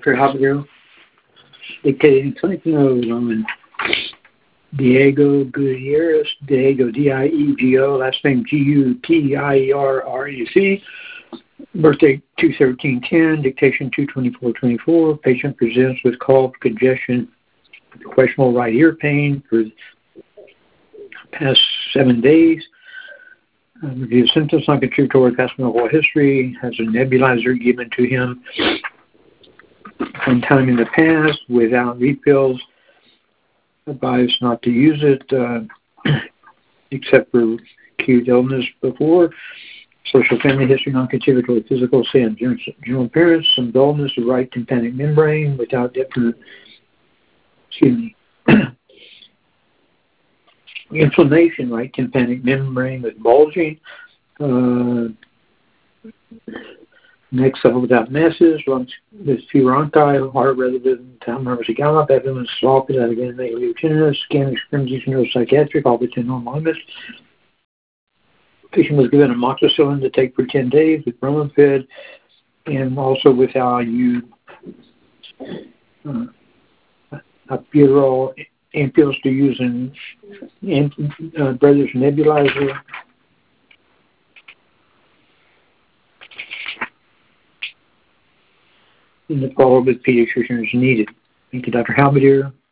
Dr. Javier, dictating clinical notes on Diego Gutierrez, Diego, D-I-E-G-O, last name G-U-T-I-E-R-R-E-C, birthday 2/13/10, dictation 2/24/24. Patient presents with cough, congestion, questionable right ear pain for the past 7 days. Review symptoms, non-contributory past medical history, has a nebulizer given to him sometime in the past without refills. Advised not to use it except for acute illness before. Social family history, non-contributory physical sin. General appearance, some dullness of right tympanic membrane without definite, inflammation, right tympanic membrane with bulging. Next level without messes, lungs with few bronchi, heart rather than town nervous gallop, evidence slough without again negative tinnitus, scan experiencing neuropsychiatric, all within normal limits. Patient was given amoxicillin to take for 10 days with Bromopid and also with IU albuterol ampules to use in Brothers nebulizer. And the follow-up with pediatrician is needed. Thank you, Dr. Halberdier.